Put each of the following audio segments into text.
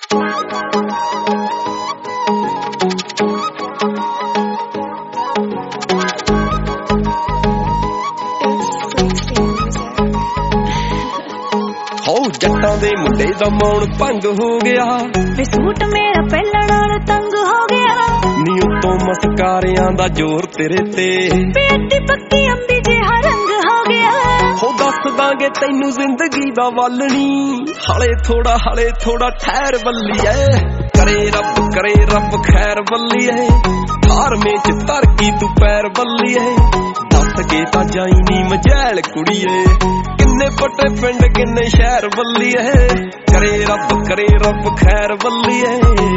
जट्टां दे मुंडे दा मौन भंग हो गया वे सूट मेरा पहला नाल तंग हो गया नी उत्तों मस्कारियां दा जोर तेरे ते बेटी पक्की अंबी जिहा रंग हो गया हो दस दांगे तैनू जिंदगी दा वालनी हले थोड़ा ठहर बल्लीए करे रब खैर बल्लीए हार में च तरकी तू पैर बल्लीए दस के ता जाई नी मजैल कुड़ीए किन्ने पटे पिंड किन्ने शहर बल्लीए करे रब खैर बल्लीए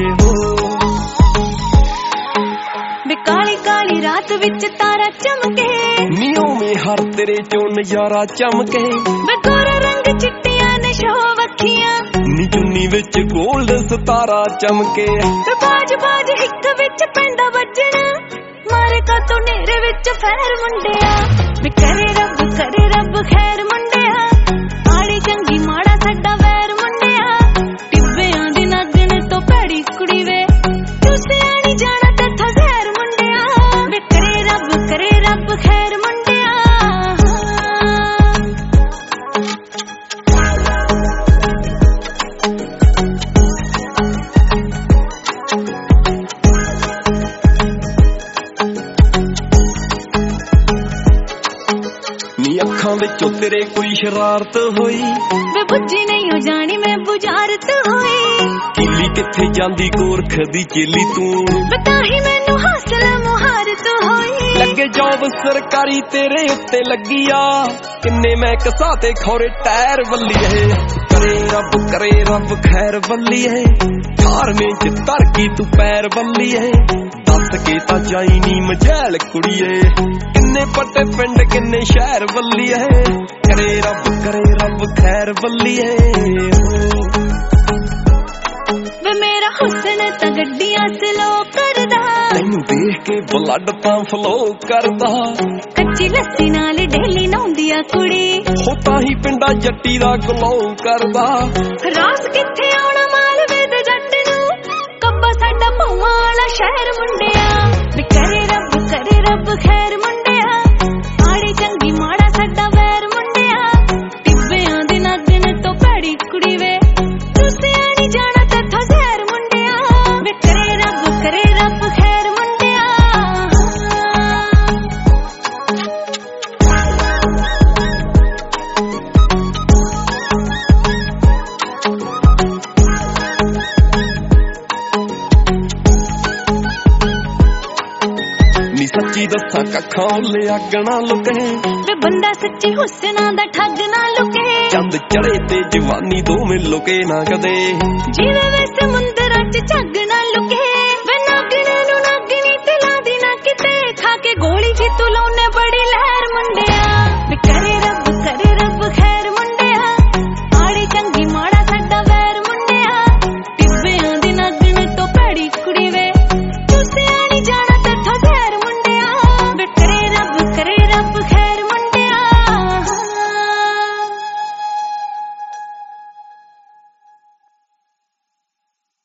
वे काली काली रात विच तारा चमके नियो में हर तेरे चो नजारा चमके वे गोरा रंग चिट्टियां ने शो वखियां नी चुन्नी विच गोल्ड सितारा चमके वे बाज हिक विच पैंदा वजन मारे का तो नेरे विच फैर मुंडिया वे करे रब खैर मुंडिया आड़ी चंगी माड़ा साडा वैर मुंडिया टिब्बियां दी नगन तो भैड़ी कुड़ी वे तुसियां नी जाना तथा जहर मुंडिया वे करे रब खैर मुंडिया अखां विचों तेरे कोई शरारत होई वे बुझी नहीं हो जानी मैं बुझारत होई किली किथे जांदी गोरख दी चेली तू बताही मैनू हासिल मुहारत होई लगे जॉब सरकारी तेरे उत्ते लगी आ किन्ने मैं कसाते खौरे टायर बल्लीए करे रब खैर बल्लीए हार में च तरकी तू पैर बल्लीए दस के ता जाई नी मजैल कुड़ीए किन्ने पटे पिंड किन्ने शहर बल्लीए करे रब खैर बल्लीए वे मेरा हुस्न ता गड्डियां स्लो करदा तैनू देख के ब्लड तां फ्लो करदा कच्ची लस्सी नाल डेली नौंदी आ कुड़ी हो ताही पिंडा जट्टी दा ग्लो करदा रास किथे आउणा मालवे दे जट्ट नू कब्बा साडा भौवां वाला शहर मुंडिया वे करे रब खैर मुंडिया आड़ी चंगी माड़ा साडा वैर मुंडिया टिब्बियां दी नगन तो भैड़ी कुड़ी वे तुसियां नी जाना तथा जहर मुंडिया वे करे रब खैर मुंडिया सच्ची दसा कखां ले अग ना लुके वे बंदा सच्ची हुस्ना दा ठग ना लुके चंद चढ़े ते जवानी दो में लुके ना कदे जीवे वे समुंदरां च झग ना लुके